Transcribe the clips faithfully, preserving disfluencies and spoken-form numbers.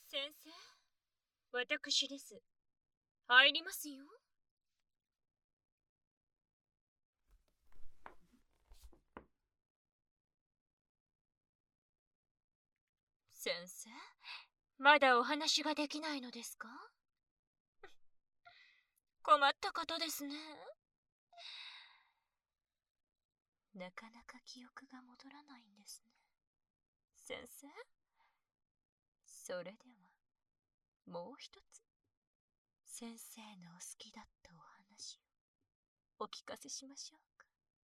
先生、私です。入りますよ。先生、まだお話ができないのですか？困ったことですね。なかなか記憶が戻らないんですね。先生、それでは、もう一つ、先生のお好きだったお話をお聞かせしましょうか。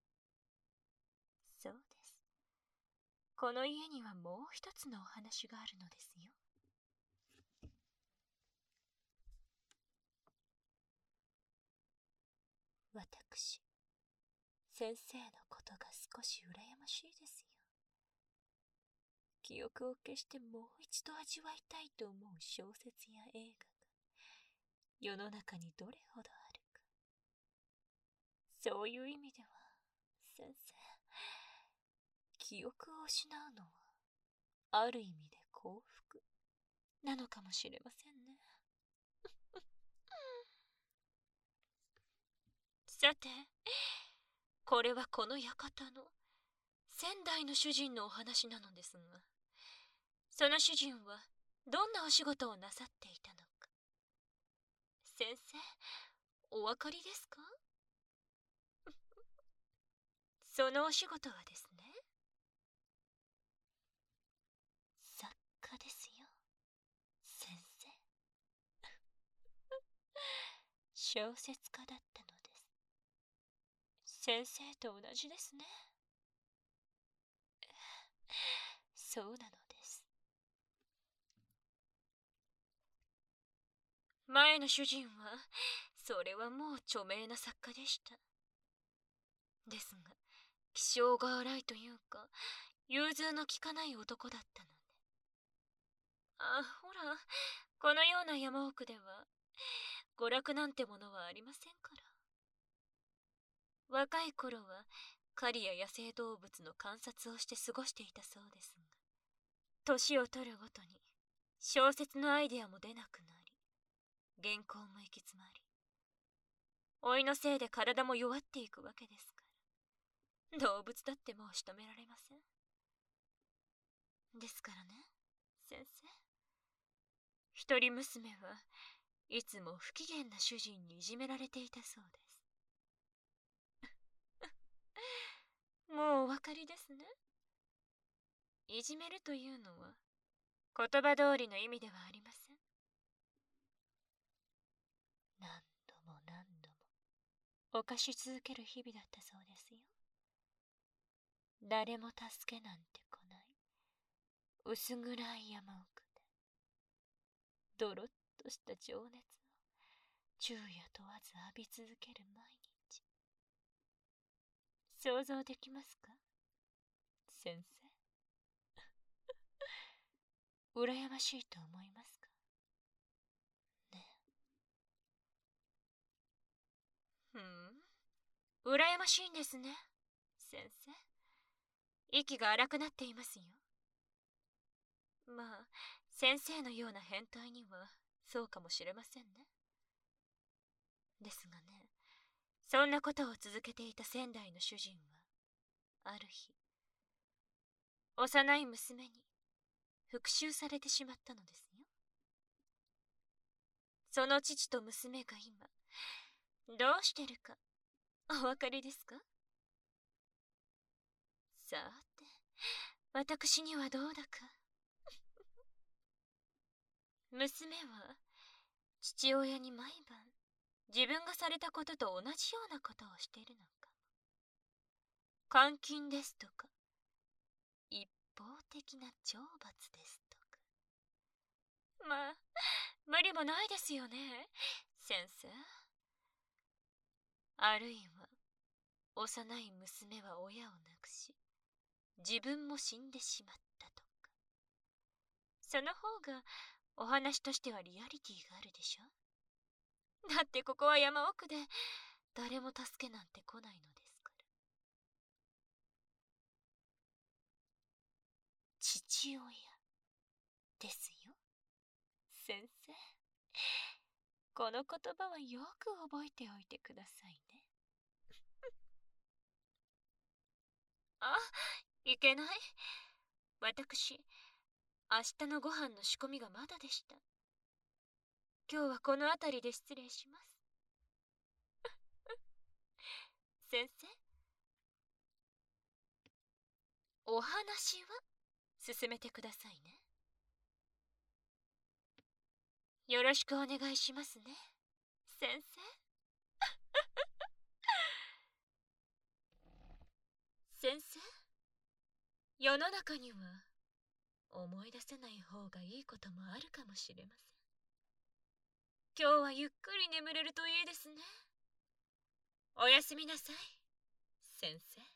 そうです。この家にはもう一つのお話があるのですよ。私、先生のことが少し羨ましいですよ。記憶を消してもう一度味わいたいと思う小説や映画が世の中にどれほどあるか。そういう意味では、先生、記憶を失うのはある意味で幸福なのかもしれませんね。さて、これはこの館の先代の主人のお話なのですが、その主人はどんなお仕事をなさっていたのか、先生、お分かりですか？そのお仕事はですね、作家ですよ、先生。小説家だったのです。先生と同じですね。そうなのです。前の主人は、それはもう著名な作家でした。ですが、気性が荒いというか、融通の利かない男だったので。あ、ほら、このような山奥では、娯楽なんてものはありませんから。若い頃は、狩りや野生動物の観察をして過ごしていたそうですが、年を取るごとに、小説のアイデアも出なくなり、原稿も行き詰まり、老いのせいで体も弱っていくわけですから、動物だってもう仕留められません。ですからね、先生。一人娘はいつも不機嫌な主人にいじめられていたそうです。もうお分かりですね。いじめるというのは言葉通りの意味ではありません。何度も何度も犯し続ける日々だったそうですよ。誰も助けなんて来ない薄暗い山奥で、ドロッとした情熱を昼夜問わず浴び続ける毎日。想像できますか、先生？羨ましいと思いますかね。ふん、羨ましいんですね、先生。息が荒くなっていますよ。まあ、先生のような変態にはそうかもしれませんね。ですがね、そんなことを続けていた仙台の主人は、ある日、幼い娘に復讐されてしまったのですよ。その父と娘が今、どうしてるか、お分かりですか？さて、私にはどうだか。娘は、父親に毎晩、自分がされたことと同じようなことをしているのかも。監禁ですとか、一方的な懲罰ですとか。まあ、無理もないですよね、先生。あるいは、幼い娘は親を亡くし、自分も死んでしまったとか。その方が、お話としてはリアリティがあるでしょ。だってここは山奥で、誰も助けなんて来ないのですから。父親ですよ。 先生、この言葉はよく覚えておいてくださいね。あ、いけない。私、明日のご飯の仕込みがまだでした。今日はこの辺りで失礼します。先生、お話は進めてくださいね。よろしくお願いしますね、先生。先生、世の中には思い出せない方がいいこともあるかもしれません。今日はゆっくり眠れるといいですね。おやすみなさい、先生。